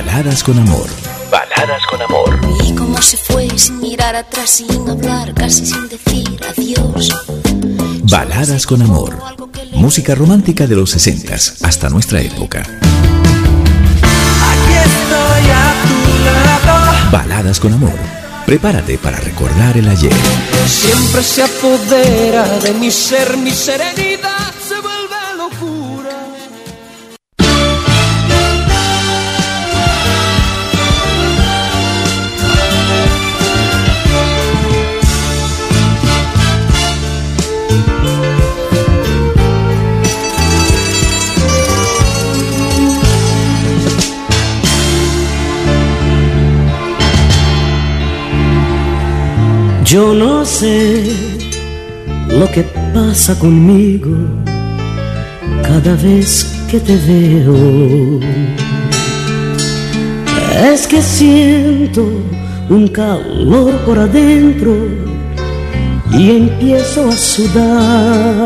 Baladas con amor. Baladas con amor. Y cómo se fue sin mirar atrás, sin hablar, casi sin decir adiós. Baladas con amor. Música romántica de los 60s hasta nuestra época. Aquí estoy a tu lado. Baladas con amor. Prepárate para recordar el ayer. Siempre se apodera de mi ser, mi serenidad se vuelve locura. Yo no sé lo que pasa conmigo cada vez que te veo. Es que siento un calor por adentro y empiezo a sudar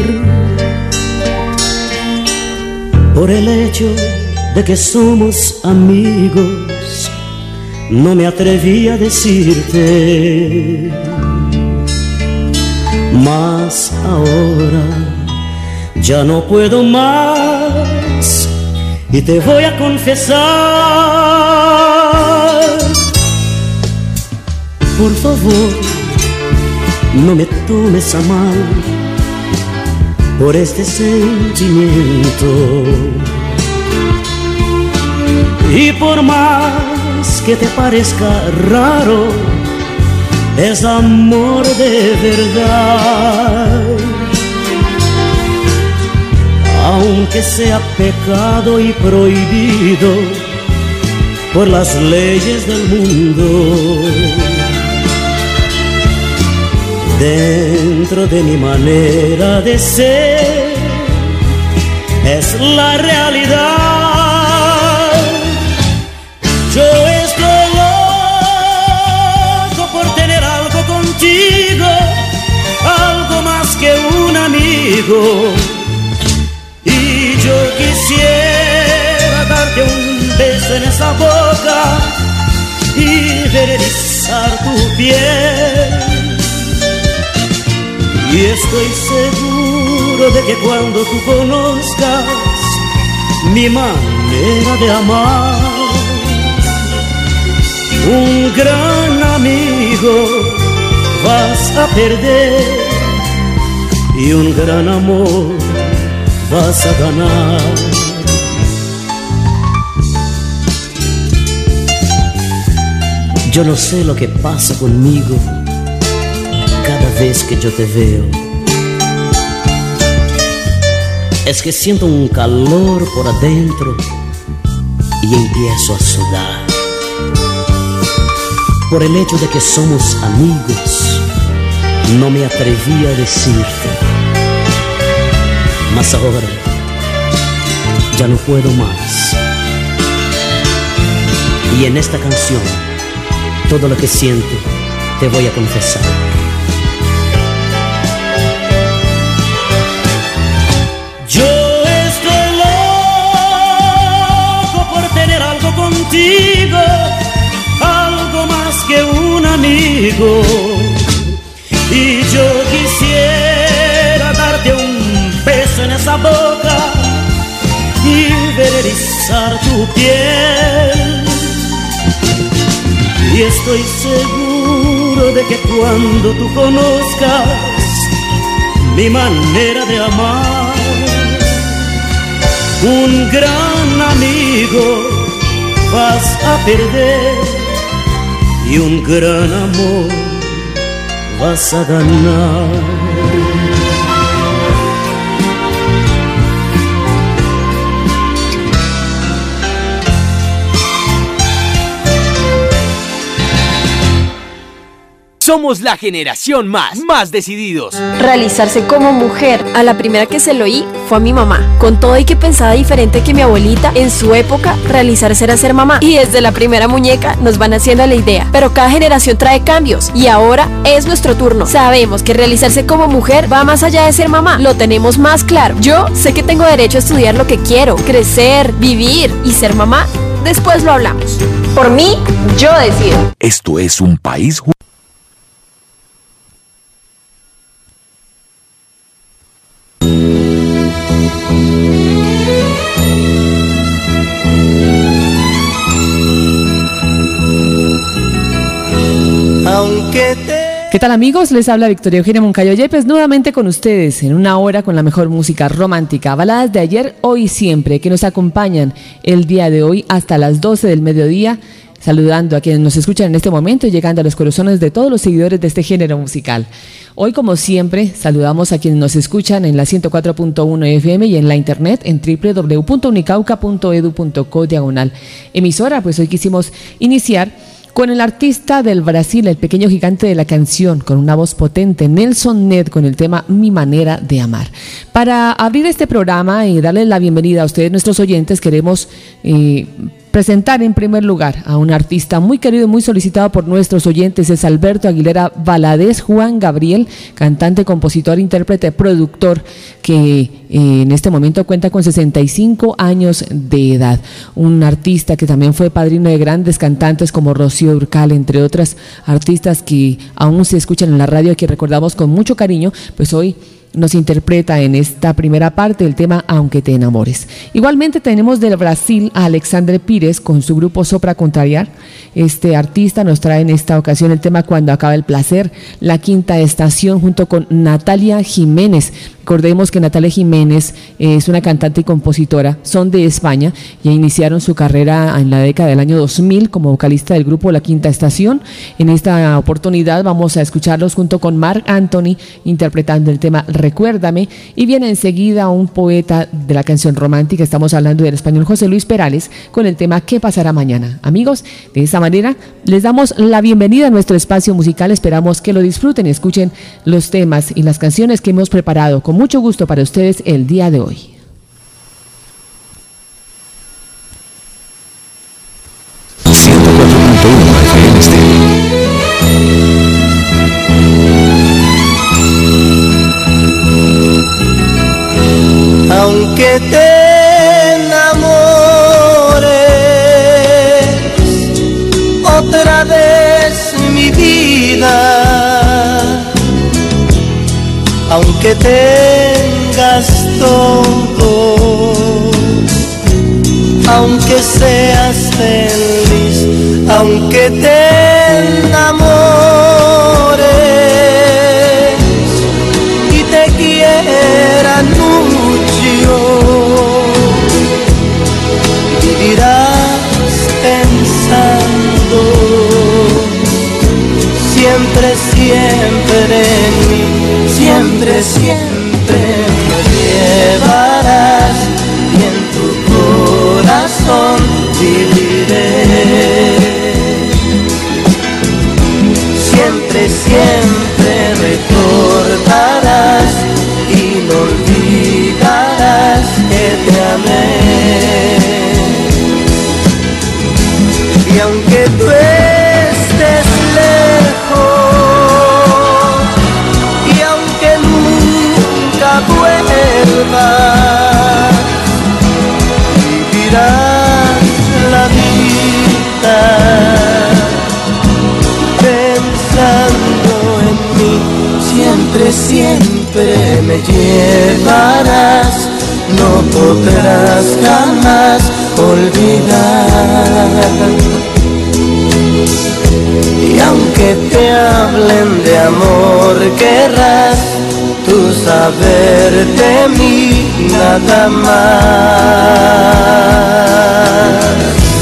por el hecho de que somos amigos. No me atreví a decirte, mas ahora ya no puedo más y te voy a confesar. Por favor, no me tomes a mal por este sentimiento. Y por más que te parezca raro, es amor de verdad. Aunque sea pecado y prohibido por las leyes del mundo, dentro de mi manera de ser es la realidad. Yo estoy loco por tener algo contigo, algo más que un amigo. Y yo quisiera darte un beso en esa boca y ver erizar tu piel. Y estoy seguro de que cuando tú conozcas mi manera de amar, un gran amigo vas a perder y un gran amor vas a ganar. Yo no sé lo que pasa conmigo cada vez que yo te veo. Es que siento un calor por adentro y empiezo a sudar por el hecho de que somos amigos. No me atreví a decirte, mas ahora ya no puedo más. Y en esta canción, todo lo que siento te voy a confesar. Yo estoy loco por tener algo contigo, algo más que un amigo. Y yo quisiera darte un beso en esa boca y ver erizar tu piel. Y estoy seguro de que cuando tú conozcas mi manera de amar, un gran amigo vas a perder y un gran amor vas a ganar. Somos la generación más decididos. Realizarse como mujer. A la primera que se lo oí fue a mi mamá. Con todo y que pensaba diferente que mi abuelita, en su época, realizarse era ser mamá. Y desde la primera muñeca nos van haciendo la idea. Pero cada generación trae cambios. Y ahora es nuestro turno. Sabemos que realizarse como mujer va más allá de ser mamá. Lo tenemos más claro. Yo sé que tengo derecho a estudiar lo que quiero, crecer, vivir y ser mamá. después lo hablamos. Por mí, yo decido. Esto es un país. ¿Qué tal, amigos? Les habla Victoria Eugenia Moncayo Yepes nuevamente con ustedes en una hora con la mejor música romántica, baladas de ayer, hoy y siempre, que nos acompañan el día de hoy hasta las 12 del mediodía, saludando a quienes nos escuchan en este momento y llegando a los corazones de todos los seguidores de este género musical. Hoy, como siempre, saludamos a quienes nos escuchan en la 104.1 FM y en la internet en www.unicauca.edu.co/emisora. Pues hoy quisimos iniciar con el artista del Brasil, el pequeño gigante de la canción, con una voz potente, Nelson Ned, con el tema Mi Manera de Amar. Para abrir este programa y darles la bienvenida a ustedes, nuestros oyentes, queremos presentar en primer lugar a un artista muy querido y muy solicitado por nuestros oyentes. Es Alberto Aguilera Valadez Juan Gabriel, cantante, compositor, intérprete, productor, que en este momento cuenta con 65 años de edad. Un artista que también fue padrino de grandes cantantes como Rocío Dúrcal, entre otras artistas que aún se escuchan en la radio y que recordamos con mucho cariño. Pues hoy nos interpreta en esta primera parte el tema Aunque te enamores. Igualmente tenemos del Brasil a Alexandre Pires con su grupo Sopra Contrariar. Este artista nos trae en esta ocasión el tema Cuando acaba el placer, La Quinta Estación, junto con Natalia Jiménez. Recordemos que Natalia Jiménez es una cantante y compositora, son de España, y iniciaron su carrera en la década del año 2000 como vocalista del grupo La Quinta Estación. En esta oportunidad vamos a escucharlos junto con Marc Anthony interpretando el tema Recuérdame, y viene enseguida un poeta de la canción romántica, estamos hablando del español José Luis Perales, con el tema ¿Qué pasará mañana? Amigos, de esta manera les damos la bienvenida a nuestro espacio musical. Esperamos que lo disfruten y escuchen los temas y las canciones que hemos preparado con mucho gusto para ustedes el día de hoy. Aunque te enamores otra vez, mi vida, aunque tengas todo, aunque seas feliz, aunque te enamores y te quieran mucho, vivirás pensando siempre, siempre en mí, siempre, siempre me llevarás y en tu corazón viviré. Siempre, siempre recordarás y no olvidarás que te amé. Y aunque tú estés lejos y aunque nunca vuelvas, vivirás la vida pensando en mí. Siempre, siempre me llevarás, no podrás jamás olvidar. Y aunque te hablen de amor, querrás tú saber de mí nada más.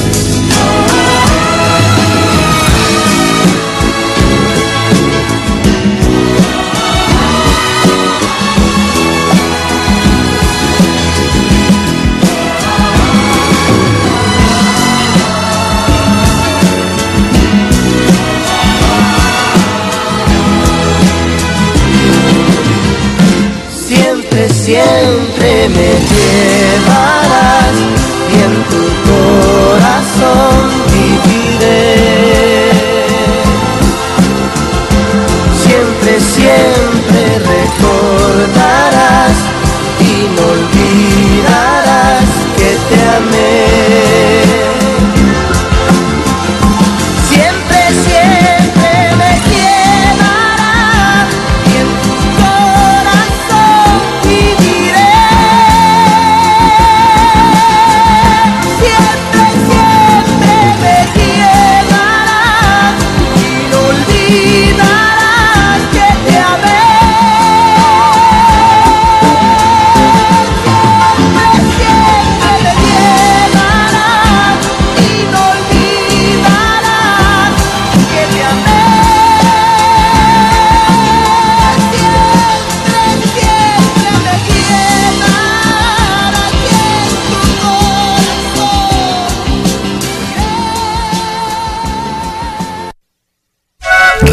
Siempre me llevarás y en tu corazón viviré. Siempre, siempre recordarás y no olvidarás que te amé.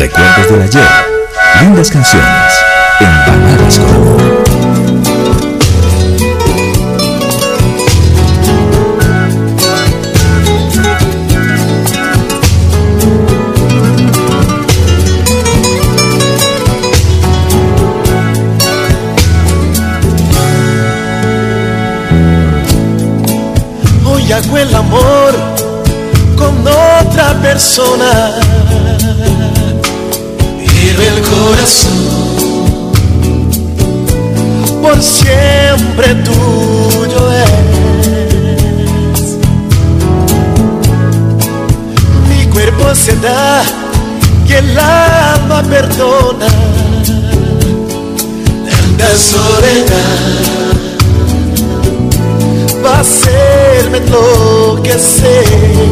recuerdos del ayer, lindas canciones en Baladas con Amor. Hoy hago el amor con otra persona, pero el corazón por siempre tuyo es. Mi cuerpo se da y el alma perdona tanta soledad. Va a hacerme enloquecer.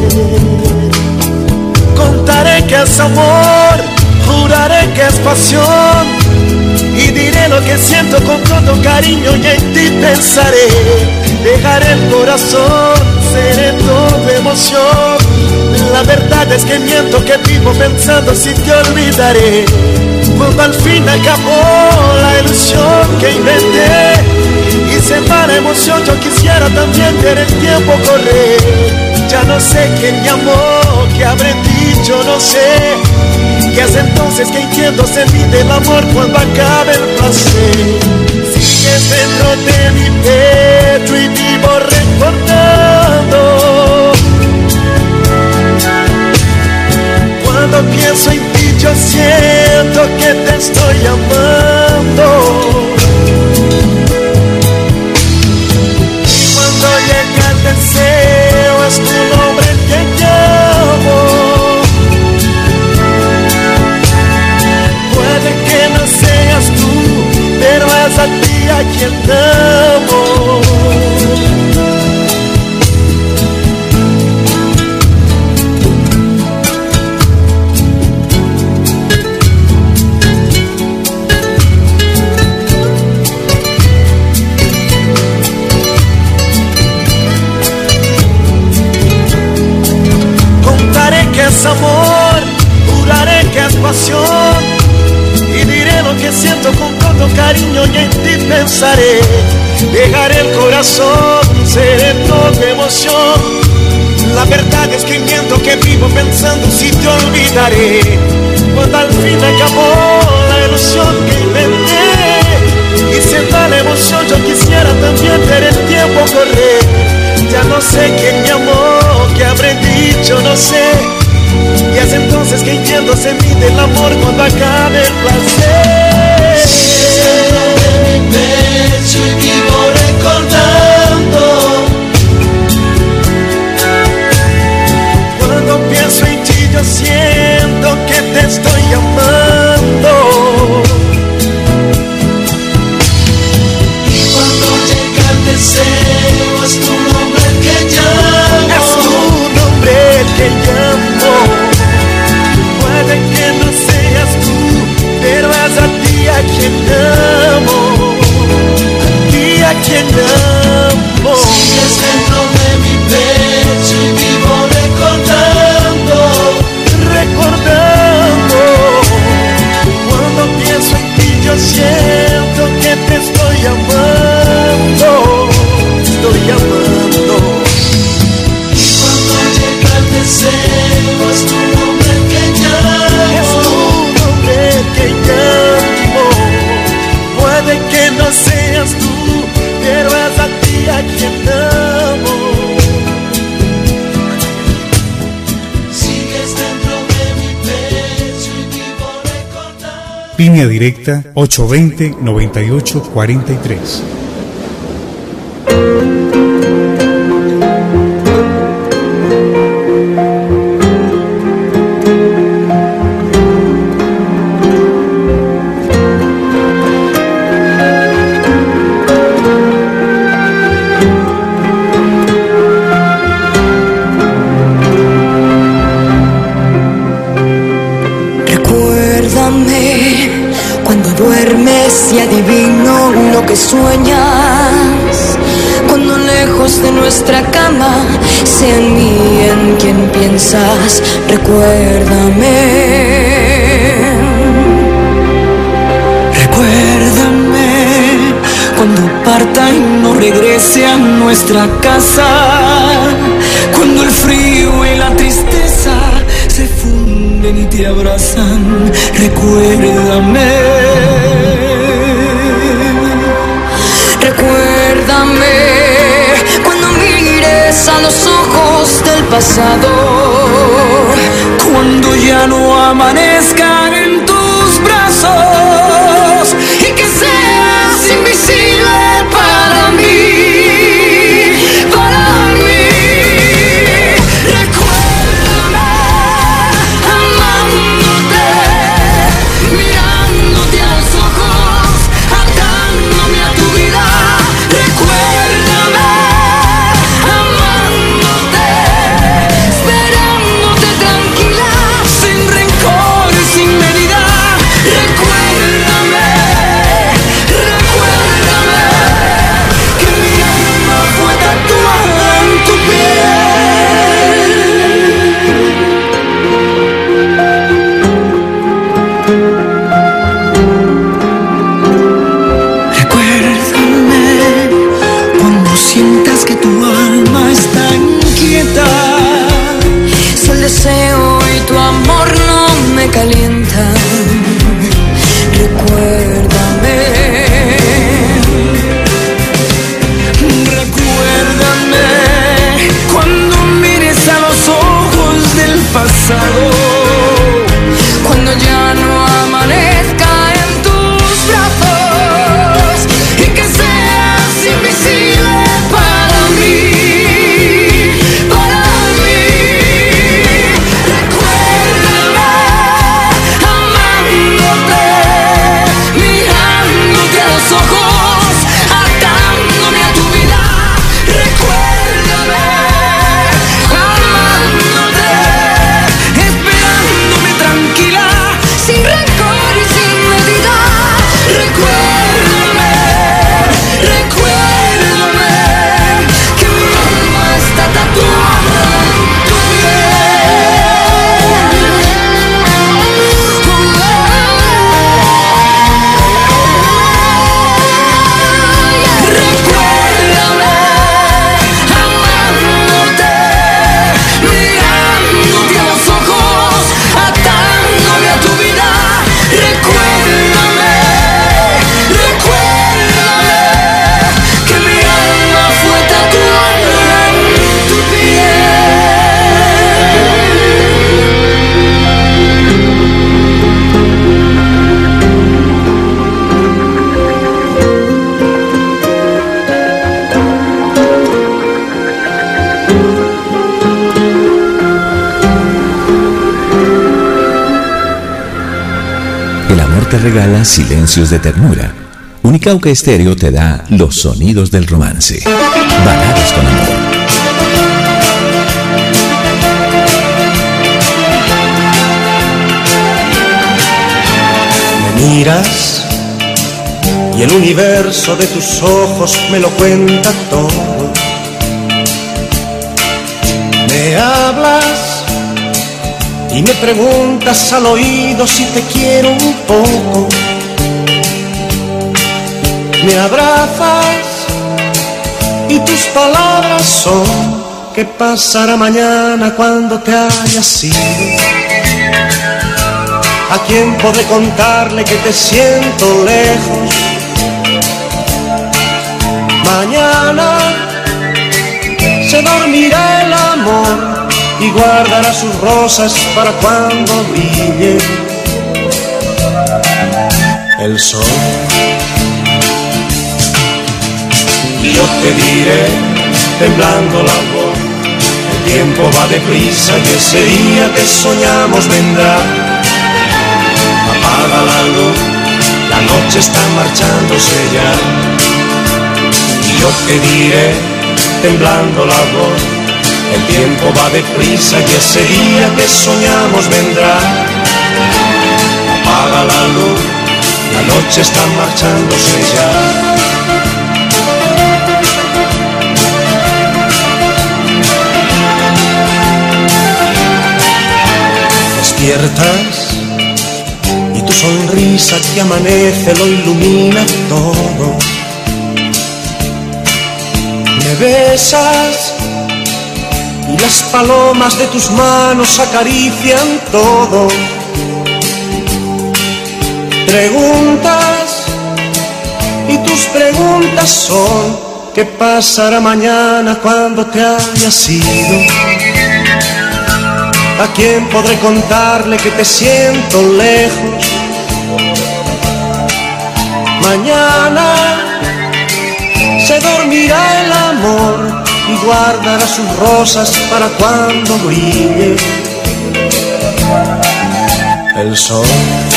Contaré que es amor, juraré que es pasión, y diré lo que siento con todo cariño y en ti pensaré. Dejaré el corazón, seré todo emoción. La verdad es que miento, que vivo pensando si te olvidaré. Cuando al fin acabó la ilusión que inventé y se va la emoción, yo quisiera también ver el tiempo correr. Ya no sé quién me amó, qué habré dicho, no sé. Y es entonces que entiendo, se mide el amor cuando acabe el placer. Sigues dentro de mi pecho y vivo recordando. Cuando pienso en ti yo siento que te estoy amando. Llega el deseo, es tu nombre que llamo. Puede que no seas tú, pero es a ti a quien amo. Es amor, juraré que es pasión, y diré lo que siento con todo cariño y en ti pensaré. Dejaré el corazón, seré toda emoción. La verdad es que miento, que vivo pensando si te olvidaré. Cuando al fin acabó la ilusión que inventé y se da la emoción, yo quisiera también ver el tiempo correr. Ya no sé quién me amó, qué habré dicho, no sé. Y es entonces que entiendo, se mide el amor cuando acabe el placer. Dentro de mi pecho y vivo recordando. Cuando pienso en ti yo siento que te estoy amando. Y cuando llega el deseo, es tu nombre que llamo. Es tu nombre que llamo. Puede que no seas tú, pero es a ti a quien amo. A ti a quien amo. Sigues dentro de mi pecho y vivo recordando. Recordando. Cuando pienso en ti yo siento que te estoy amando. Estoy amando. Deseo, es tu nombre que llamo. Es tu nombre que llamo. Puede que no seas tú, pero es a ti a quien amo. Sigues dentro de mi pecho y vivo recordando. Línea directa 820-9843. Y adivino lo que sueñas. Cuando lejos de nuestra cama, sea en mí en quien piensas. Recuérdame. regrese a nuestra casa, cuando el frío y la tristeza se funden y te abrazan. Recuérdame, recuérdame cuando mires a los ojos del pasado, cuando ya no amanezcan en tus brazos y que seas invisible para mí, para mí. Recuérdame amándote, mirándote a los ojos, atándome a tu vida. Recuérdame amándote, esperándote tranquila, sin rencor y sin medida. Recuérdame, recuérdame que mi alma fue tatuada en tu piel. Recuérdame cuando sientas que tu alma está inquieta, si el deseo y tu amor no me calientan. Recuérdame, recuérdame cuando mires a los ojos del pasado, cuando ya no amanezca en tus brazos y que seas invisible para mí, para mí. Recuérdame amándote, mirándote a los ojos, atándome a tu vida. Recuérdame amándote, esperándome tranquila, sin rencor y sin medida. Recuérdame, recuérdame que mi alma está tatuada en tu piel. Recuérdame amándote, mirándote a los ojos, atándome a tu vida. Recuérdame, recuérdame que mi alma fue tatuada en tu El amor te regala silencios de ternura. Unicauca Estéreo te da los sonidos del romance. Baladas con amor. Me miras y el universo de tus ojos me lo cuenta todo. Me hablas y me preguntas al oído si te quiero un poco. Me abrazas y tus palabras son: ¿qué pasará mañana cuando te hayas ido? ¿A quién podré contarle que te siento lejos? Mañana se dormirá el amor y guardará sus rosas para cuando brille el sol. Y yo te diré, temblando la voz, el tiempo va deprisa y ese día que soñamos vendrá. Apaga la luz, la noche está marchándose ya. Y yo te diré, temblando la voz, el tiempo va deprisa y ese día que soñamos vendrá. Apaga la luz, la noche está marchándose ya. Despiertas y tu sonrisa que amanece lo ilumina todo. besas y las palomas de tus manos acarician todo. Preguntas y tus preguntas son: ¿qué pasará mañana cuando te hayas ido? ¿A quién podré contarle que te siento lejos? Mañana se dormirá el amor y guardará sus rosas para cuando brille el sol.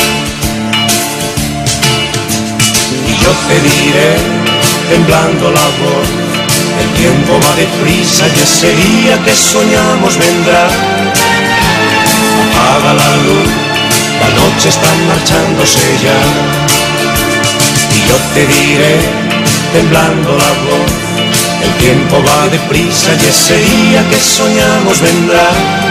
Y yo te diré, temblando la voz: el tiempo va deprisa y ese día que soñamos vendrá. Apaga la luz, la noche está marchándose ya. Y yo te diré, temblando la voz: el tiempo va deprisa y ese día que soñamos vendrá.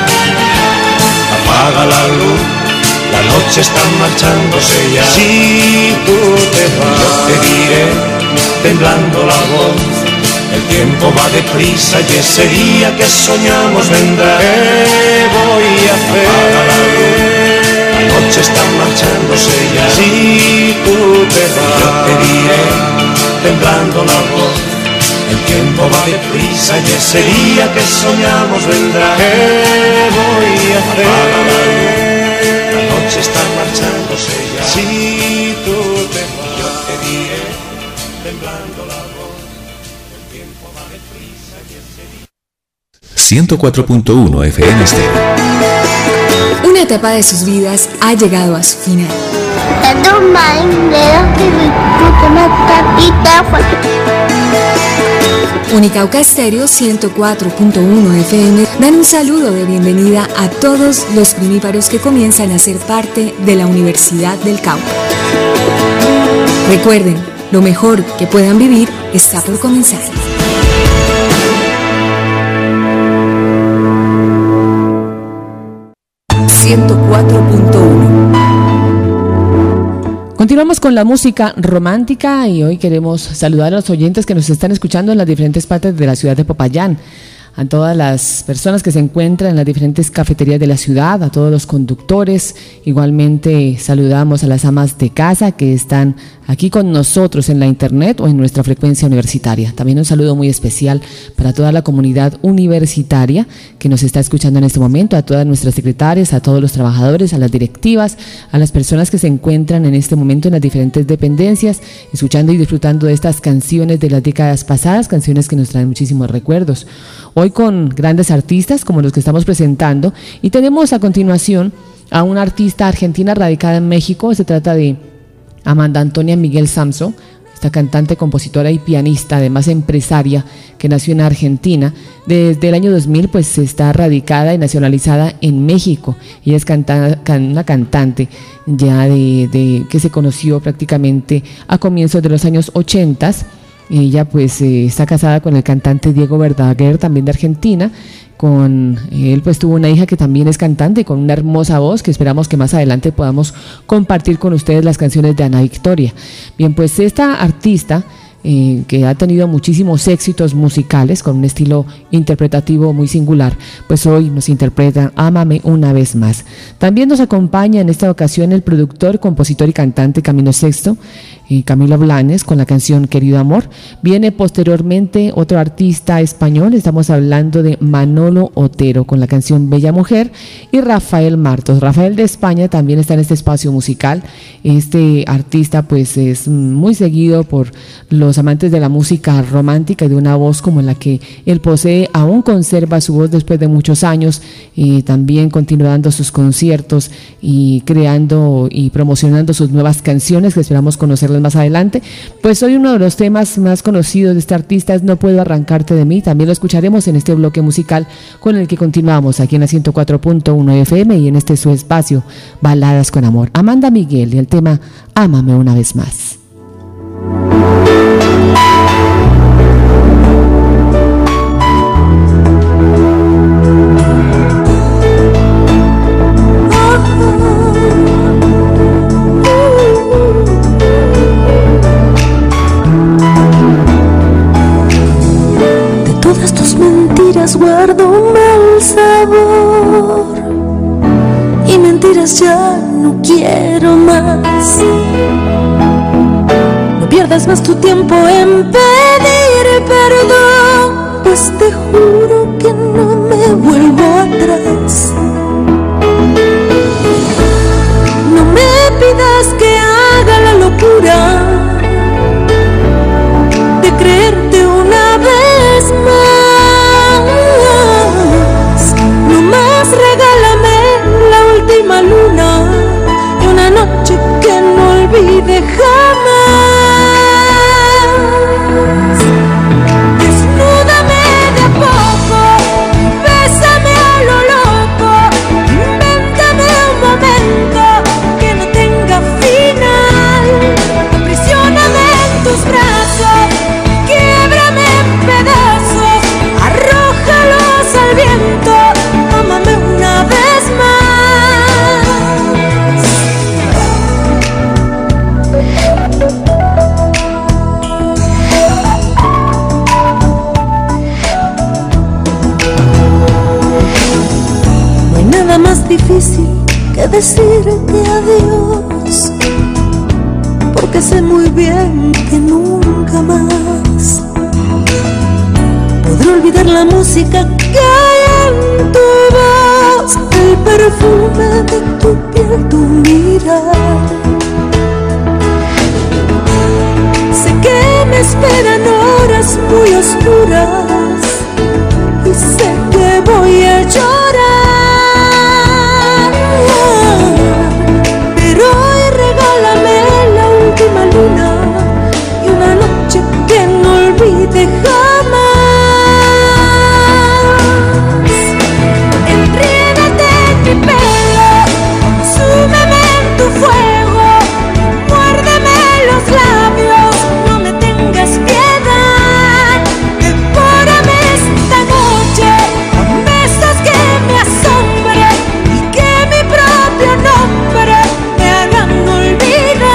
Apaga la luz, la noche está marchándose ya. Si tú te vas, yo te diré, temblando la voz: el tiempo va deprisa y ese día que soñamos vendrá. ¿Qué voy a hacer? Apaga la luz, la noche está marchándose ya. Si tú te vas, yo te diré, temblando la voz: el tiempo va deprisa y ese día que soñamos vendrá. ¿Qué voy a hacer? Apaga la luz, la noche está marchándose ya. Si tú te vas, yo te diré, temblando la voz: el tiempo va deprisa y ese día. 104.1 FM Estéreo. Una etapa de sus vidas ha llegado a su final. Unicauca Estéreo 104.1 FM dan un saludo de bienvenida a todos los primíparos que comienzan a ser parte de la Universidad del Cauca. Recuerden, lo mejor que puedan vivir está por comenzar. Continuamos con la música romántica y hoy queremos saludar a los oyentes que nos están escuchando en las diferentes partes de la ciudad de Popayán, a todas las personas que se encuentran en las diferentes cafeterías de la ciudad, a todos los conductores. Igualmente saludamos a las amas de casa que están aquí con nosotros en la internet o en nuestra frecuencia universitaria. También un saludo muy especial para toda la comunidad universitaria que nos está escuchando en este momento, a todas nuestras secretarias, a todos los trabajadores, a las directivas, a las personas que se encuentran en este momento en las diferentes dependencias, escuchando y disfrutando de estas canciones de las décadas pasadas, canciones que nos traen muchísimos recuerdos. Hoy con grandes artistas como los que estamos presentando, y tenemos a continuación a una artista argentina radicada en México. Se trata de Amanda Antonia Miguel Samso, esta cantante, compositora y pianista, además empresaria, que nació en Argentina. Desde el año 2000 pues está radicada y nacionalizada en México. Ella es una cantante ya que se conoció prácticamente a comienzos de los años 80. Ella pues está casada con el cantante Diego Verdaguer, también de Argentina. Con él pues tuvo una hija que también es cantante, con una hermosa voz, que esperamos que más adelante podamos compartir con ustedes las canciones de Ana Victoria. Bien, pues esta artista que ha tenido muchísimos éxitos musicales con un estilo interpretativo muy singular, pues hoy nos interpreta Ámame una vez más. También nos acompaña en esta ocasión el productor, compositor y cantante Camilo Sexto, Camilo Blanes, con la canción Querido Amor. Viene posteriormente otro artista español, estamos hablando de Manolo Otero con la canción Bella Mujer, y Rafael Martos. Rafael de España también está en este espacio musical. Este artista pues es muy seguido por los amantes de la música romántica y de una voz como la que él posee. Aún conserva su voz después de muchos años y también continúa dando sus conciertos y creando y promocionando sus nuevas canciones, que esperamos conocerlas más adelante. Pues hoy uno de los temas más conocidos de este artista es No puedo arrancarte de mí. También lo escucharemos en este bloque musical con el que continuamos aquí en la 104.1 FM y en este su espacio Baladas con Amor. Amanda Miguel y el tema Ámame una vez más. digas ya no quiero más. No pierdas más tu tiempo en pedir perdón, pues te juro que no me vuelvo atrás. No me pidas que haga la locura de creerte una vez más. Nomás regálame la última luna y una noche que no olvide jamás. Desnúdame de a poco, bésame a lo loco, invéntame un momento que no tenga final. Aprisioname en tus brazos, quiebrame en pedazos, arrójalos al viento, ámame una vez más. No hay nada más difícil que decirte adiós, porque sé muy bien que nunca más podré olvidar la música que hay en tu voz, el perfume de tu piel, tu mirar. Sé que me esperan horas muy oscuras y sé que voy a llorar, pero hoy regálame la última luna y una noche que no olvide jamás. Enrédate en mi pelo, consúmeme en tu fuego, muérdeme los labios, no me tengas piedad. Devórame esta noche con besos que me asombren y que mi propio nombre me hagan olvidar.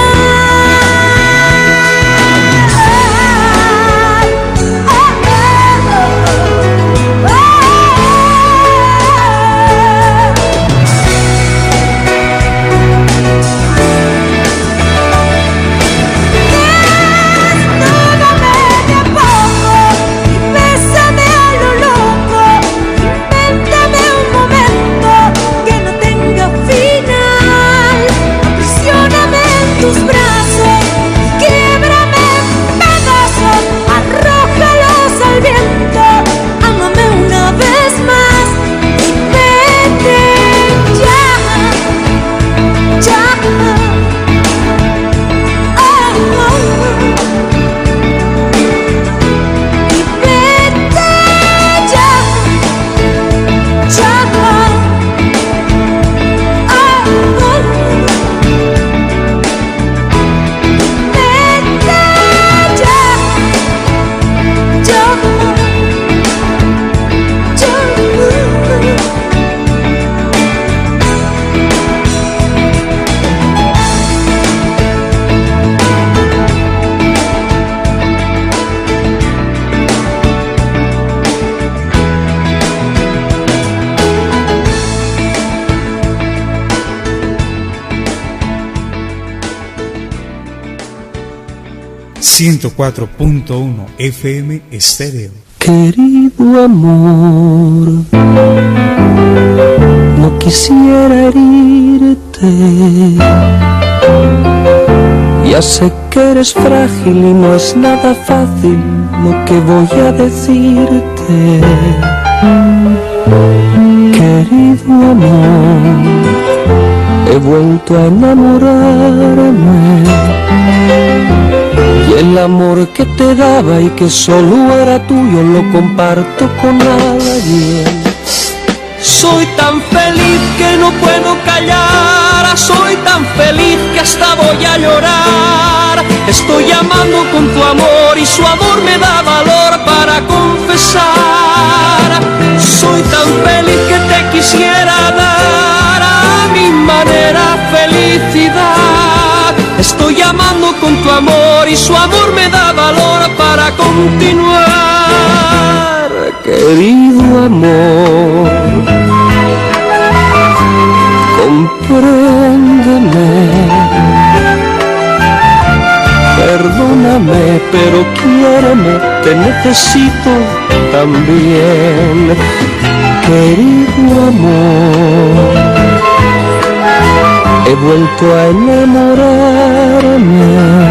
Desnúdame de a poco y bésame a lo loco, invéntame un momento que no tenga final. Aprisioname en tus brazos, quiebrame en pedazos, arrójalos al viento, ámame una vez más y vete ya, ya. Y vete ya, ya. ...104.1 FM Estéreo. Querido amor, no quisiera herirte. Ya sé que eres frágil y no es nada fácil lo que voy a decirte. Querido amor, he vuelto a enamorarme. Y el amor que te daba y que solo era tuyo lo comparto con alguien. Soy tan feliz que no puedo callar, soy tan feliz que hasta voy a llorar. Estoy amando con tu amor y su amor me da valor para confesar. Soy tan feliz que te quisiera dar a mi manera felicidad. Estoy amando con tu amor y su amor me da valor para continuar. Querido amor, con compréndeme. Perdóname, pero quiéreme, te necesito también, querido amor. He vuelto a enamorarme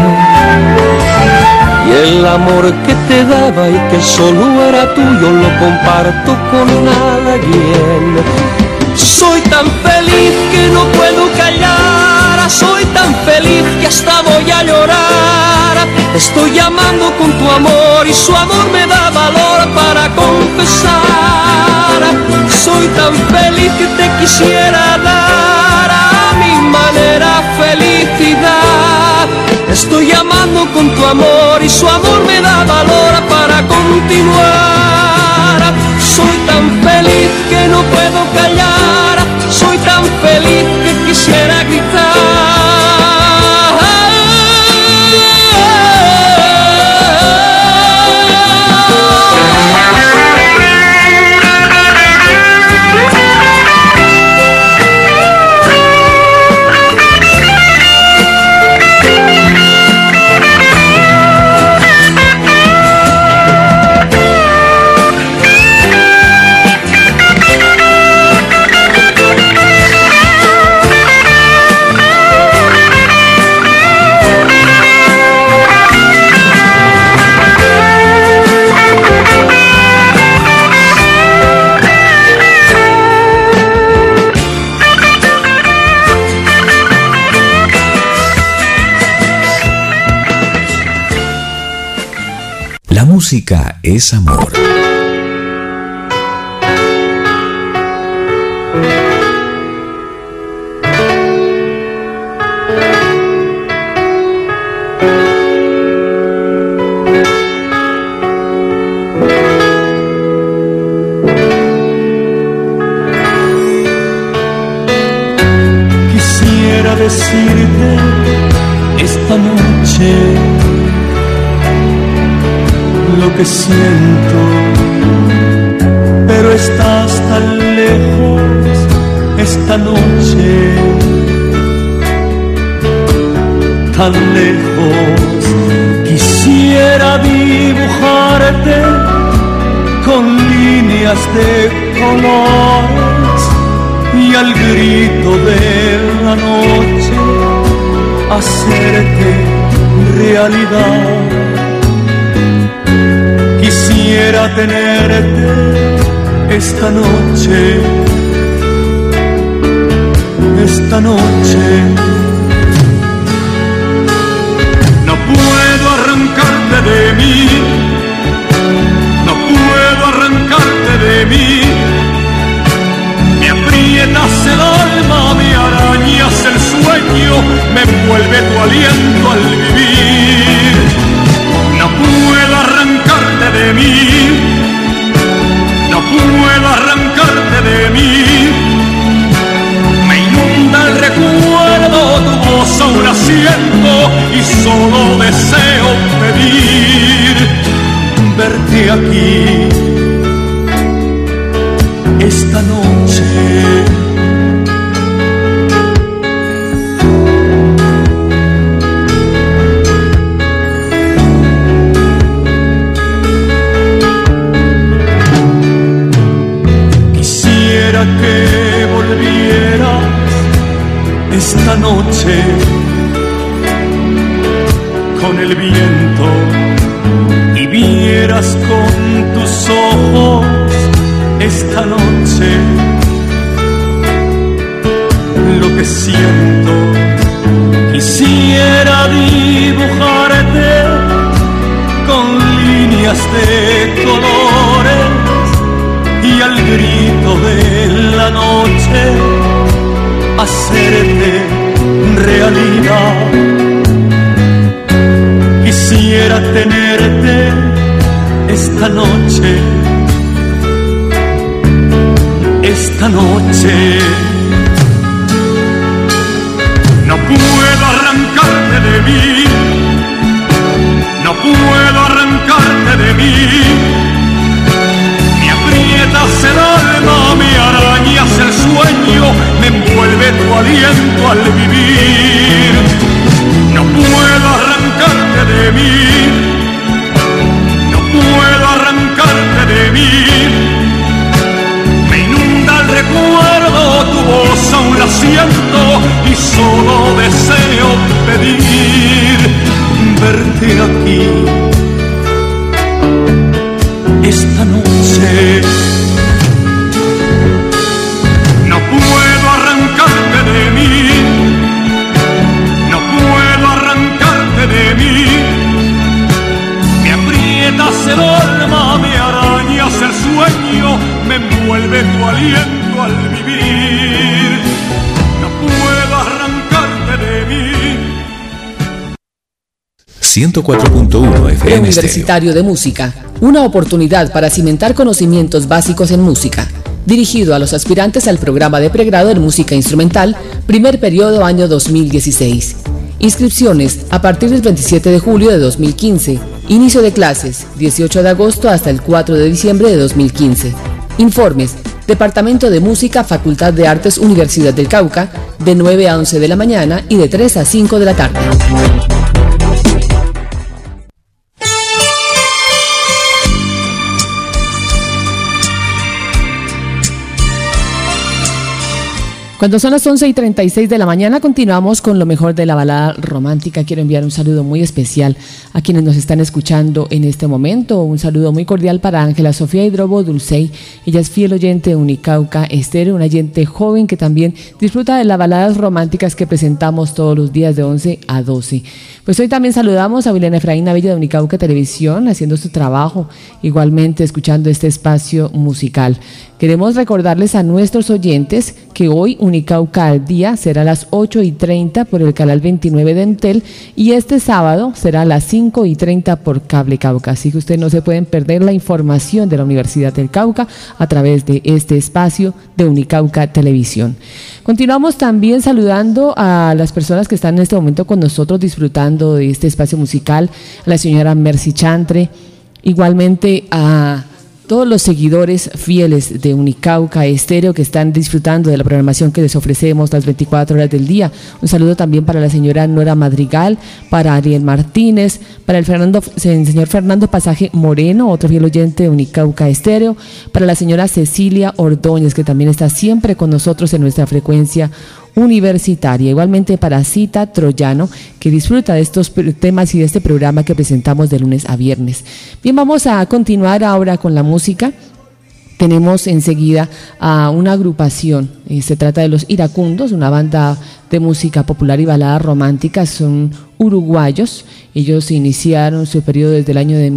y el amor que te daba y que solo era tuyo lo comparto con alguien. Soy tan feliz que no puedo callar, soy tan feliz que hasta voy a llorar. Estoy amando con tu amor y su amor me da valor para confesar. Soy tan feliz que te quisiera dar a mi manera felicidad. Estoy amando con tu amor y su amor me da valor para continuar. Soy tan feliz que no puedo callar, soy tan feliz que quisiera gritar. La música es amor. Quisiera decirte esta noche lo que siento, pero estás tan lejos esta noche, tan lejos. Quisiera dibujarte con líneas de colores y al grito de la noche hacerte realidad. Quisiera tenerte esta noche, esta noche. No puedo arrancarte de mí, no puedo arrancarte de mí. Me aprietas el alma, me arañas el sueño, me envuelve tu aliento al vivir. No puedo arrancarte de mí, no puedo arrancarte de mí. Me inunda el recuerdo, tu voz aún asiento y solo deseo pedir verte aquí esta noche. Que volvieras esta noche con el viento y vieras con tus ojos esta noche lo que siento. Quisiera dibujarte con líneas de colores y al grito de la noche hacerte realidad. Quisiera tenerte esta noche, esta noche. No puedo arrancarte de mí, no puedo arrancarte de mí. Me aprietas el alma, me arañas el sueño, me envuelve tu aliento aliento al vivir. No puedo arrancarte de mí, no puedo arrancarte de mí. Me inunda el recuerdo, tu voz aún la siento y solo deseo pedir verte aquí esta noche. No puedo arrancarte de mí, no puedo arrancarte de mí. Me aprietas el alma, me arañas el sueño, me envuelve tu aliento al vivir. No puedo arrancarte de mí. 104.1 FM Universitario de Música, una oportunidad para cimentar conocimientos básicos en música, dirigido a los aspirantes al programa de pregrado en música instrumental, primer periodo año 2016. Inscripciones a partir del 27 de julio de 2015. Inicio de clases 18 de agosto hasta el 4 de diciembre de 2015. Informes: Departamento de Música, Facultad de Artes, Universidad del Cauca, de 9 a 11 de la mañana y de 3 a 5 de la tarde. Cuando son las 11:36 de la mañana, continuamos con lo mejor de la balada romántica. Quiero enviar un saludo muy especial a quienes nos están escuchando en este momento. Un saludo muy cordial para Ángela Sofía Hidrobo Dulcey. Ella es fiel oyente de Unicauca Estéreo, una oyente joven que también disfruta de las baladas románticas que presentamos todos los días de 11 a 12. Pues hoy también saludamos a Wilena Efraín Navilla de Unicauca Televisión, haciendo su trabajo, igualmente escuchando este espacio musical. Queremos recordarles a nuestros oyentes que hoy Unicauca al día será a las 8:30 por el canal 29 de Entel y este sábado será a las 5:30 por Cable Cauca. Así que ustedes no se pueden perder la información de la Universidad del Cauca a través de este espacio de Unicauca Televisión. Continuamos también saludando a las personas que están en este momento con nosotros disfrutando de este espacio musical, a la señora Mercy Chantre, igualmente a todos los seguidores fieles de Unicauca Estéreo que están disfrutando de la programación que les ofrecemos las 24 horas del día. Un saludo también para la señora Nora Madrigal, para Ariel Martínez, para el señor Fernando Pasaje Moreno, otro fiel oyente de Unicauca Estéreo, para la señora Cecilia Ordóñez, que también está siempre con nosotros en nuestra frecuencia universitaria, igualmente para Cita Troyano, que disfruta de estos temas y de este programa que presentamos de lunes a viernes. Bien, vamos a continuar ahora con la música. Tenemos enseguida a una agrupación, se trata de Los Iracundos, una banda de música popular y balada romántica, son uruguayos. Ellos iniciaron su periodo desde el año de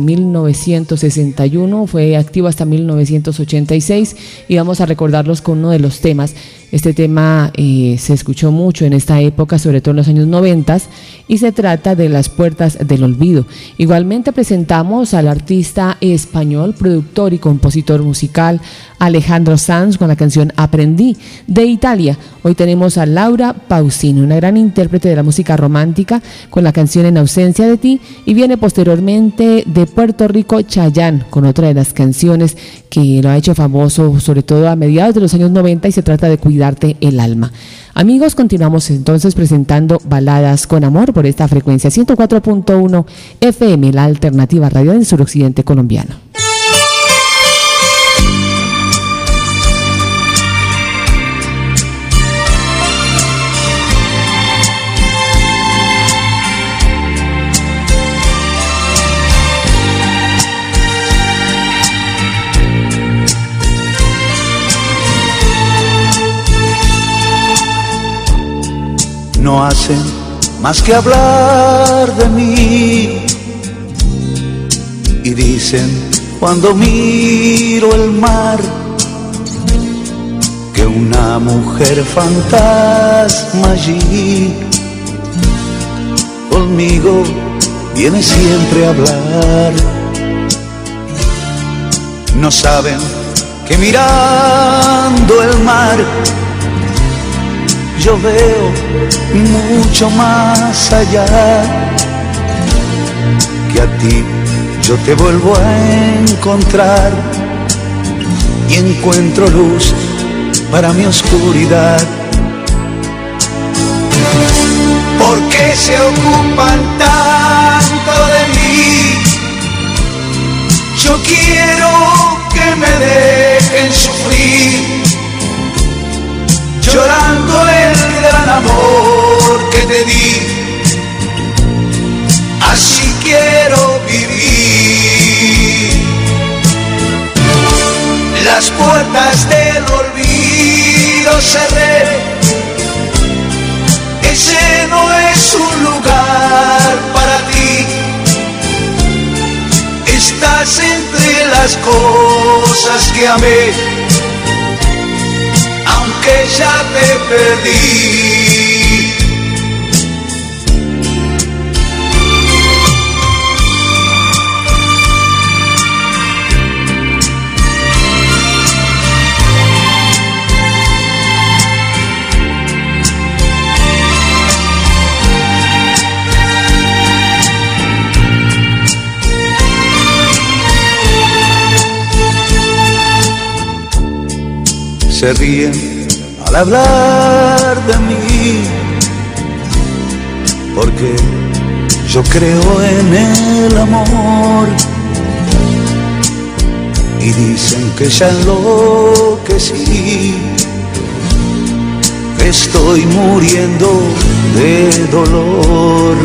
1961, fue activo hasta 1986 y vamos a recordarlos con uno de los temas. Este tema se escuchó mucho en esta época, sobre todo en los años 90, y se trata de Las Puertas del Olvido. Igualmente presentamos al artista español, productor y compositor musical Alejandro Sanz con la canción Aprendí. De Italia, hoy tenemos a Laura Pausini, una gran intérprete de la música romántica con la canción En ausencia de ti, y viene posteriormente de Puerto Rico Chayanne con otra de las canciones que lo ha hecho famoso sobre todo a mediados de los años 90 y se trata de Cuidarte el alma. Amigos, continuamos entonces presentando Baladas con Amor por esta frecuencia 104.1 FM, la alternativa radio del suroccidente colombiano. No hacen más que hablar de mí y dicen cuando miro el mar que una mujer fantasma allí conmigo viene siempre a hablar. No saben que mirando el mar yo veo mucho más allá, que a ti yo te vuelvo a encontrar y encuentro luz para mi oscuridad. se ocupan tanto de mí? Yo quiero que me dejen sufrir, llorando el gran amor que te di. Así quiero vivir. Las puertas del olvido cerré. Ese no es un lugar para ti. Estás entre las cosas que amé, aunque ya te perdí. Se ríen al hablar de mí, porque yo creo en el amor, y dicen que ya enloquecí, que estoy muriendo de dolor.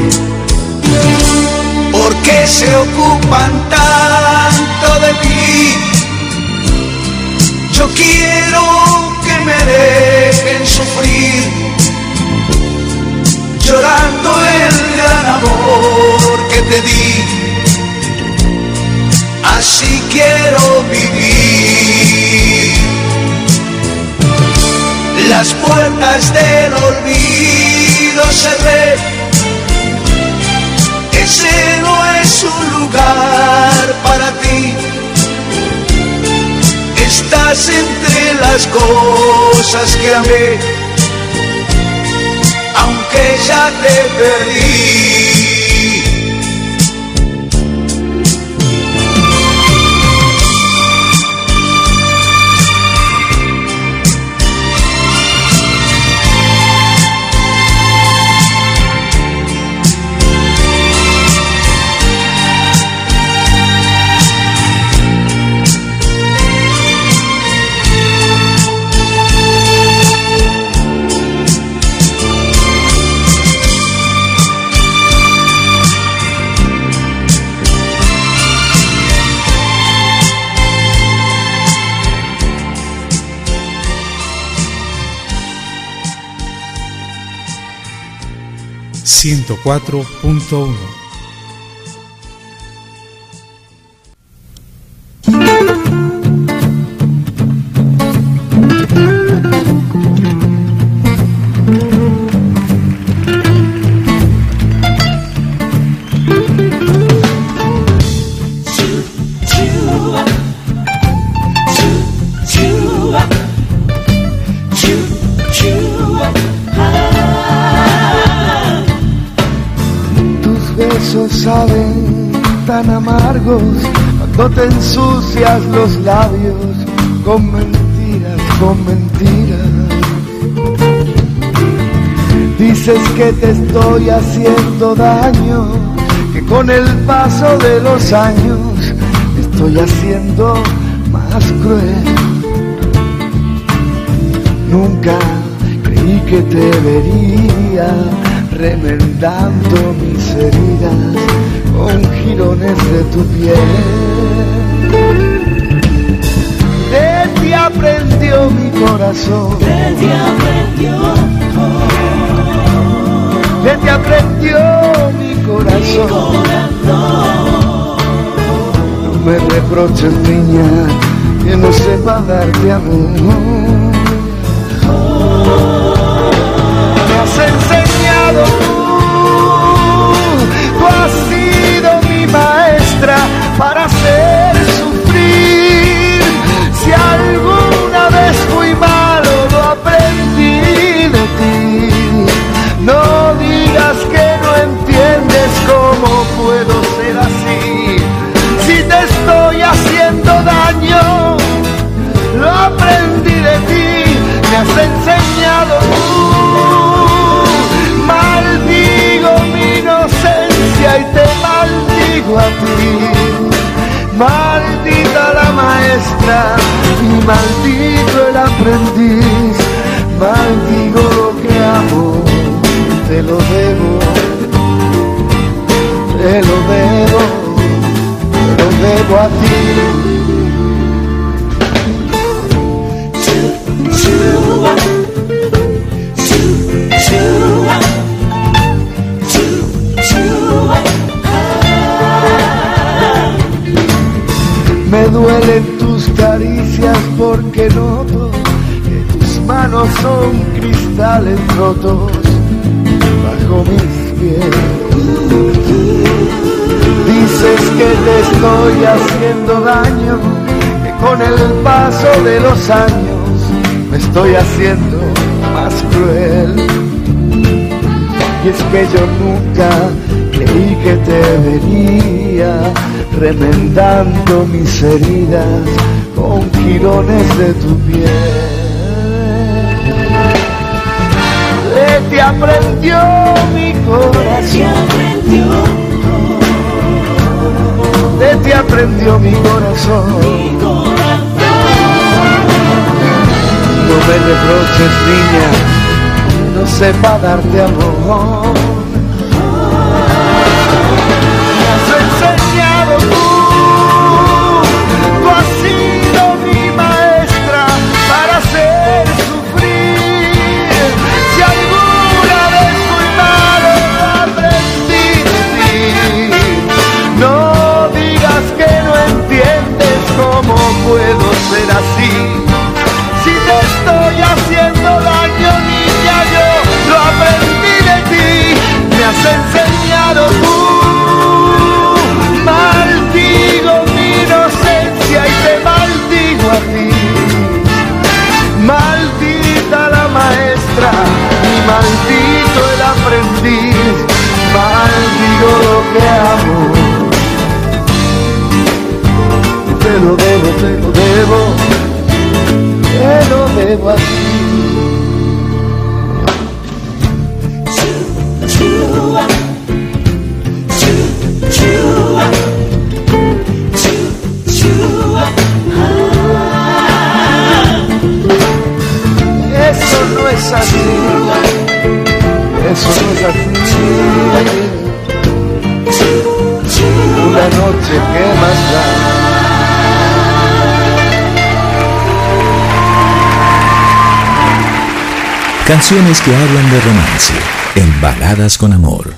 ¿Por qué se ocupan tanto de mí? Yo quiero que me dejen sufrir, llorando el gran amor que te di. Así quiero vivir. Las puertas del olvido cerré. Ese no es un lugar para ti. Estás entre las cosas que amé, aunque ya te perdí. .104.1 saben tan amargos cuando te ensucias los labios con mentiras, con mentiras. Dices que te estoy haciendo daño, que con el paso de los años me estoy haciendo más cruel. Nunca creí que te vería remendando mis heridas con jirones de tu piel. De ti aprendió mi corazón, de ti aprendió, de ti aprendió mi corazón. No me reproches, niña, que no sepa darte amor. Me has enseñado tú has sido mi maestra para hacer sufrir. Si alguna vez fui malo, lo aprendí de ti. No digas que no entiendes cómo puedo ser así. Si te estoy haciendo daño, lo aprendí de ti. te lo debo, te lo debo a ti. Me duelen tus caricias porque noto que tus manos son cristales rotos bajo mis pies. Dices que te estoy haciendo daño, que con el paso de los años me estoy haciendo más cruel. Y es que yo nunca creí que te vería remendando mis heridas con jirones de tu piel. Te aprendió mi corazón, te aprendió mi corazón. No me reproches, niña, no sepa darte amor. Me has enseñado tú has sido mi maestra para hacer sufrir. Si alguna vez fui malo, lo aprendí de ti. No digas que no entiendes cómo puedo ser así. Si te estoy haciendo daño, niña, yo lo aprendí de ti. Me has enseñado tú. Maldigo mi inocencia y te maldigo a ti. Maldita la maestra y maldito el aprendiz. Maldigo lo que amo. Te lo debo, te lo debo, te lo debo a ti. Eso no es así, eso no es así. Una noche que más da. Canciones que hablan de romance en Baladas con Amor.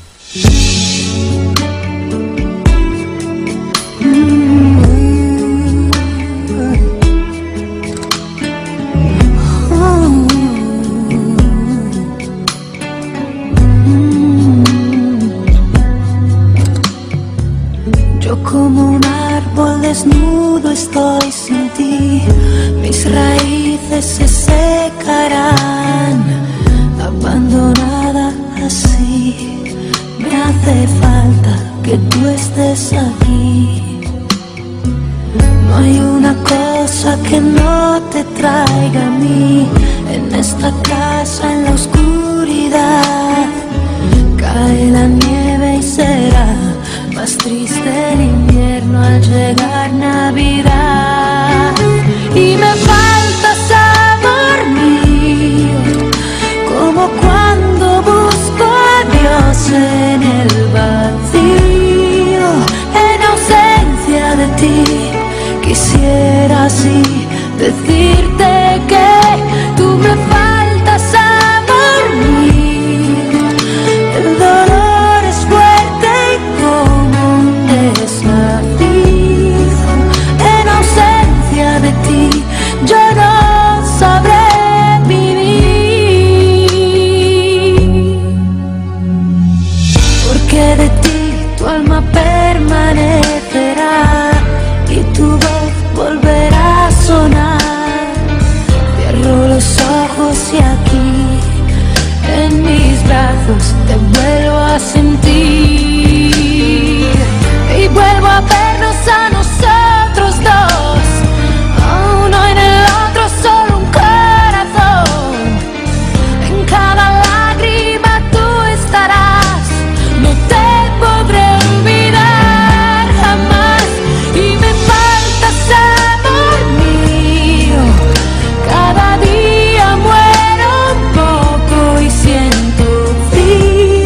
Yo como un árbol desnudo estoy sin ti, mis raíces se secarán, abandonada así. Me hace falta que tú estés aquí. No hay una cosa que no te traiga a mí. En esta casa, en la oscuridad, cae la nieve y será más triste el invierno al llegar Navidad. Y me faltas, amor mío, como cuando busco a Dios en el vacío. En ausencia de ti, quisiera así decirte que tú me faltas, amor mío. El dolor es fuerte y como un desafío. En ausencia de ti, yo no sabré vivir. Porque de ti tu alma permanecerá y tu voz volverá a sonar. Cierro los ojos y aquí en mis brazos te vuelvo a sentir. Y vuelvo a vernos a nosotros dos, uno en el otro, solo un corazón. En cada lágrima tú estarás, no te podré olvidar jamás. Y me faltas, amor mío, cada día muero un poco y siento frío. En ausencia de ti, yo no sabré vivir. Porque de ti tu alma permanecerá y tu voz volverá a sonar. Cierro los ojos y aquí en mis brazos te vuelvo a sentir. Y vuelvo a vernos a nosotros dos, uno en el otro, solo un corazón. En cada lágrima tú estarás, no te podré olvidar jamás. Y me faltas, amor mío, cada día muero un poco y siento frío.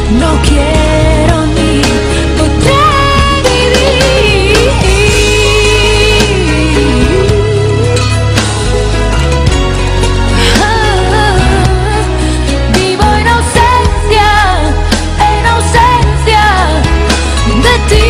no quiero ni podré vivir. Vivo en ausencia de ti.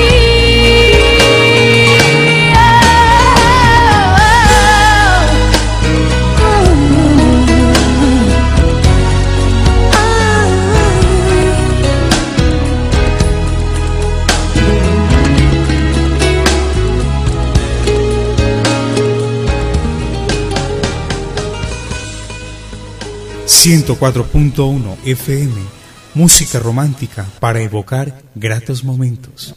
...104.1 FM... música romántica para evocar gratos momentos.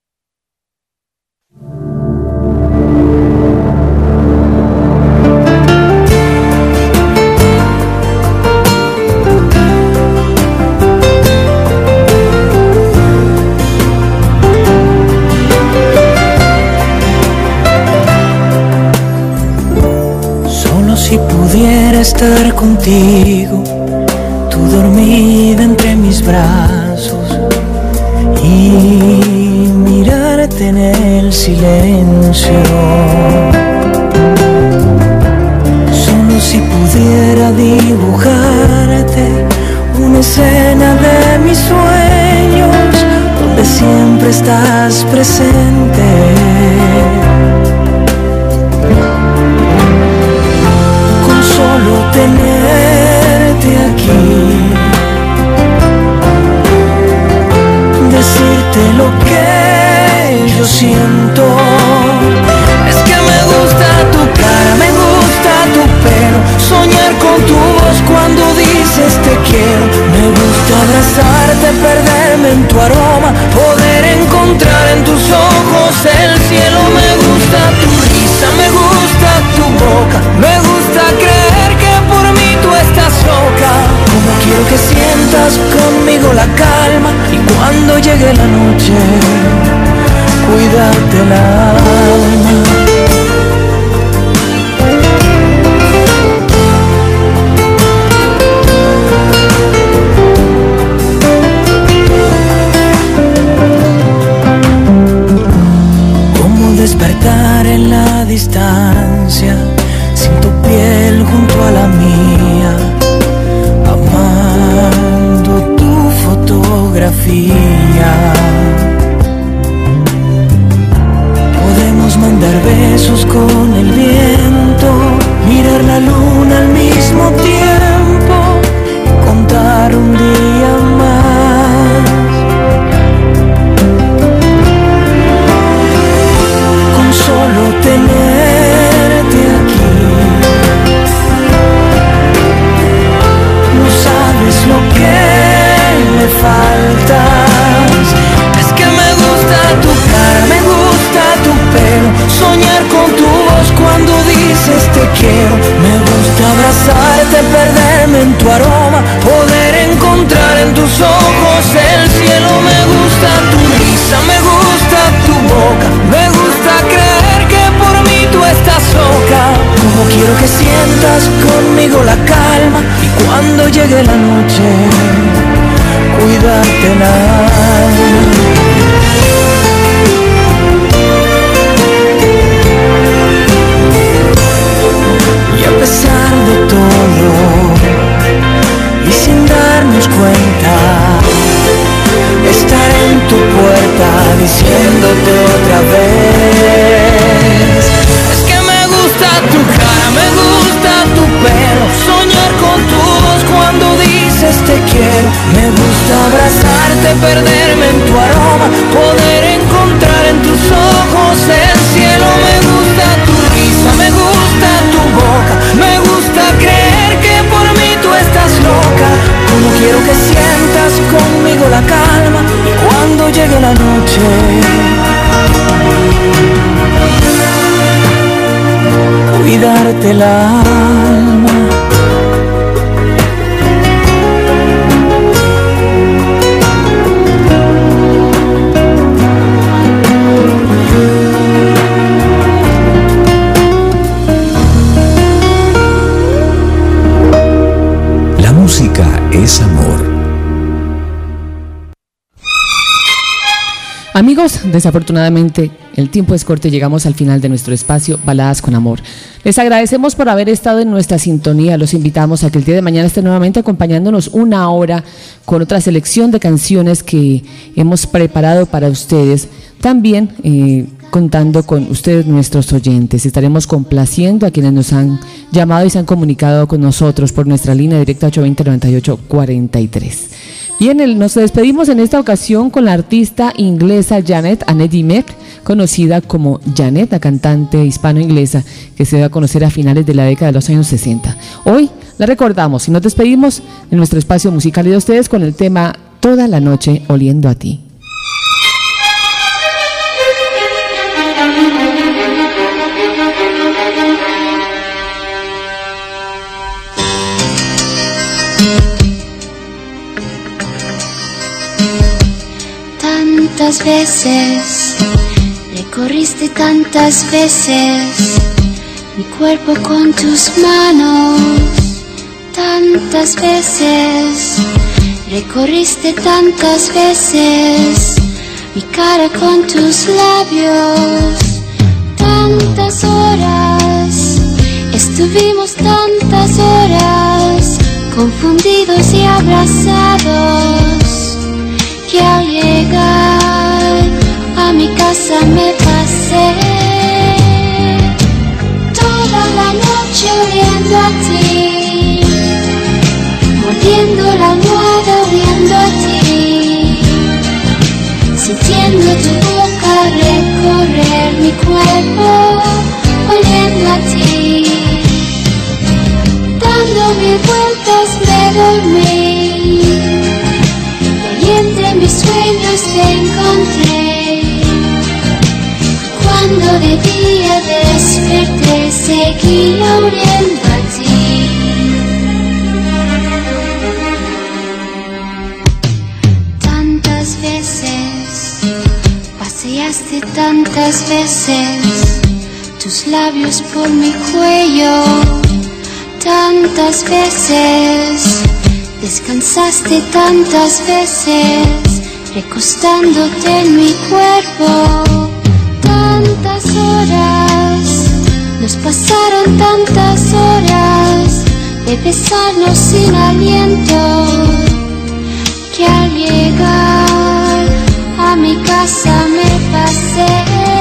Solo si pudiera estar contigo, tú dormida entre mis brazos, y mirarte en el silencio. Solo si pudiera dibujarte una escena de mis sueños, donde siempre estás presente. Con solo tenerte aquí, decirte lo que yo siento. Es que me gusta tu cara, me gusta tu pelo, soñar con tu voz cuando dices te quiero. Me gusta abrazarte, perderme en tu aroma, poder encontrar en tus ojos el cielo. Me gusta tu risa, me gusta tu boca, me gusta creer que por mí tú estás loca. Como quiero que sientas conmigo la calma, y cuando llegue la noche, cuídate el alma. Como despertar en la distancia, sin tu piel junto a la mía, amando tu fotografía. Podemos mandar besos con el viento, mirar la luna al mismo tiempo, contar un día más. Con solo tenerte aquí, no sabes lo que me faltas. Es que me gusta tu cara, me gusta tu pelo, soñar con tu voz cuando dices te quiero. Me gusta abrazarte, perderme en tu aroma, poder encontrar en tus ojos el cielo. Me gusta tu risa, me gusta tu boca, me gusta creer que por mí tú estás loca. Como quiero que sientas conmigo la calma, y cuando llegue la noche, cuídate el alma. Y a pesar de todo, y sin darnos cuenta, estar en tu puerta diciéndote otra vez. Es que me gusta tu cara, me gusta tu pelo, soñar con tu voz cuando dices te quiero. Me gusta abrazarte, perderme en tu aroma, poder encontrar en tus ojos el cielo. Me gusta tu risa, me gusta tu boca, me gusta creer que por mí tú estás loca. Como quiero que sientas conmigo la calma, y cuando llegue la noche, cuidarte el alma. La música es amor. Amigos, desafortunadamente el tiempo es corto y llegamos al final de nuestro espacio Baladas con Amor. Les agradecemos por haber estado en nuestra sintonía. Los invitamos a que el día de mañana estén nuevamente acompañándonos una hora con otra selección de canciones que hemos preparado para ustedes. También contando con ustedes, nuestros oyentes. Estaremos complaciendo a quienes nos han llamado y se han comunicado con nosotros por nuestra línea directa 820-9843. Bien, nos despedimos en esta ocasión con la artista inglesa Janet Dimek, conocida como Janet, la cantante hispano-inglesa que se dio a conocer a finales de la década de los años 60. Hoy la recordamos y nos despedimos en nuestro espacio musical y de ustedes con el tema Toda la noche oliendo a ti. Tantas veces, recorriste tantas veces mi cuerpo con tus manos. Tantas veces, recorriste tantas veces mi cara con tus labios. Tantas horas, estuvimos tantas horas confundidos y abrazados, que al llegar a mi casa me pasé toda la noche oliendo a ti, mordiendo la almohada oliendo a ti, sintiendo tu boca recorrer mi cuerpo oliendo a ti, dando mil vueltas me dormí. Y entre mis sueños te encontré. Cuando de día desperté, seguía oliendo a ti. Tantas veces, paseaste tantas veces tus labios por mi cuello. Tantas veces, descansaste tantas veces, recostándote en mi cuerpo. Tantas horas, nos pasaron tantas horas de besarnos sin aliento, que al llegar a mi casa me pasé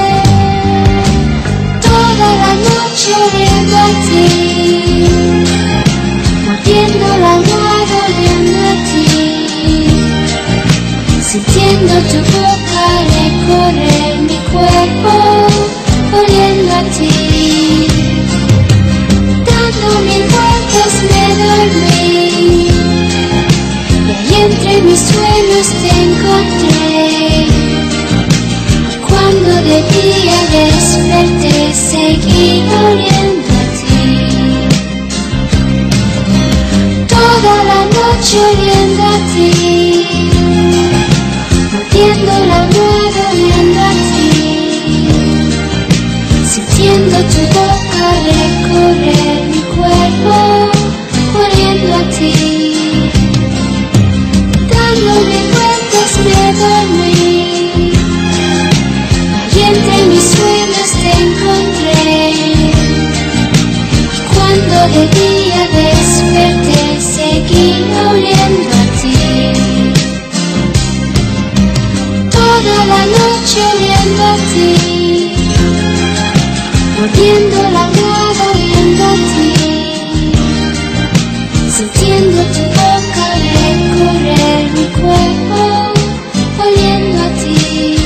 toda la noche oliendo a ti, mordiendo la almohada oliendo a ti, sintiendo tu boca recorrer mi cuerpo oliendo a ti, dando mil vueltas me dormí, y ahí entre mis sueños te encontré. Cuando de día desperté, seguí oliendo a ti. Toda la noche oliendo a ti, mordiendo la almohada oliendo a ti, sintiendo tu boca recorrer mi cuerpo oliendo a ti, dando mil vueltas me dormí, y entre mis sueños te encontré. Cuando de día desperté, seguí oliendo a ti. Toda la noche oliendo a ti, mordiendo la almohada oliendo a ti, sintiendo tu boca recorrer mi cuerpo oliendo a ti,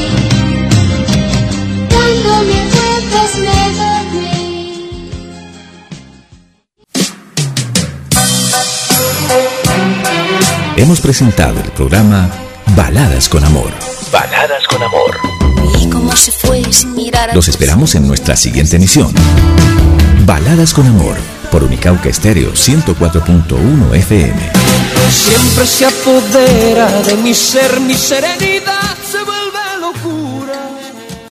dando mil vueltas me dormí. Hemos presentado el programa Baladas con Amor. Baladas con Amor. Y como se fue sin mirar a Los esperamos en nuestra siguiente emisión. Baladas con Amor, por Unicauca Estéreo 104.1 FM. Siempre se apodera de mi ser, mi serenidad se